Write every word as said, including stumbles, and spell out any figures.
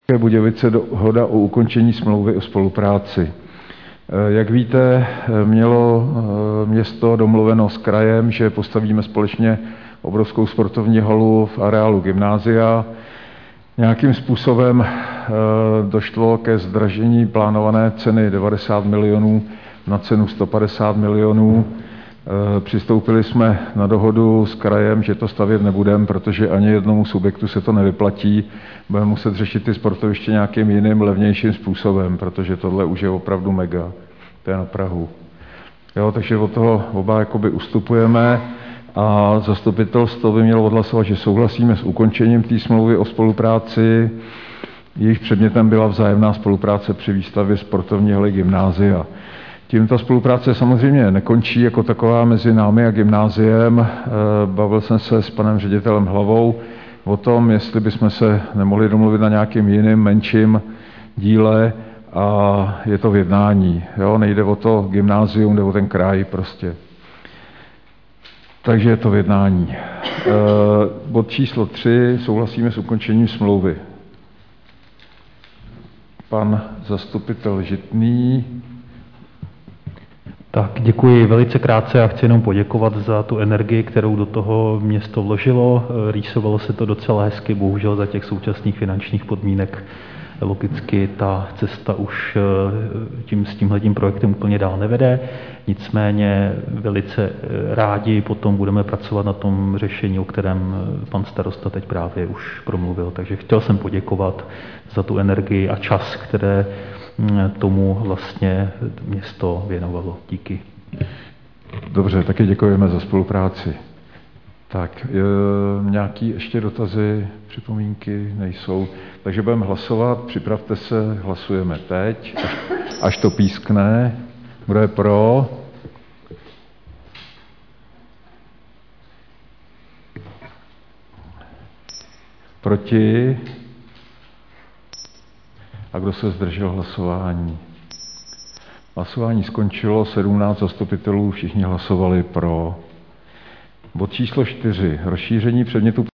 Budějovice dohoda o ukončení smlouvy o spolupráci. Jak víte, mělo město domluveno s krajem, že postavíme společně obrovskou sportovní halu v areálu gymnázia. Nějakým způsobem došlo ke zdražení plánované ceny devadesát milionů na cenu sto padesát milionů. Přistoupili jsme na dohodu s krajem, že to stavět nebudeme, protože ani jednomu subjektu se to nevyplatí. Budeme muset řešit ty sportoviště nějakým jiným, levnějším způsobem, protože tohle už je opravdu mega. To je na Prahu. Jo, takže od toho oba jakoby ustupujeme a zastupitelstvo by mělo odhlasovat, že souhlasíme s ukončením té smlouvy o spolupráci. Jejich předmětem byla vzájemná spolupráce při výstavbě sportovní haly gymnázia. Tím ta spolupráce samozřejmě nekončí jako taková mezi námi a gymnáziem. Bavil jsem se s panem ředitelem Hlavou o tom, jestli bychom se nemohli domluvit na nějakým jiným menším díle a je to v jednání. Jo? Nejde o to gymnázium, jde o ten kraj prostě. Takže je to v jednání. E, bod číslo tři, souhlasíme s ukončením smlouvy. Pan zastupitel Žitný. Tak děkuji velice krátce a chci jenom poděkovat za tu energii, kterou do toho město vložilo. Rýsovalo se to docela hezky, bohužel za těch současných finančních podmínek logicky ta cesta už tím, s tímhletím projektem úplně dál nevede. Nicméně velice rádi potom budeme pracovat na tom řešení, o kterém pan starosta teď právě už promluvil. Takže chtěl jsem poděkovat za tu energii a čas, které tomu vlastně město věnovalo. Díky. Dobře, taky děkujeme za spolupráci. Tak, e, nějaký ještě dotazy, připomínky nejsou. Takže budeme hlasovat, připravte se, hlasujeme teď, až, až to pískne. Kdo je pro? Proti? A kdo se zdržel hlasování? Hlasování skončilo, sedmnáct zastupitelů, všichni hlasovali pro. Bod číslo čtyři. Rozšíření předmětu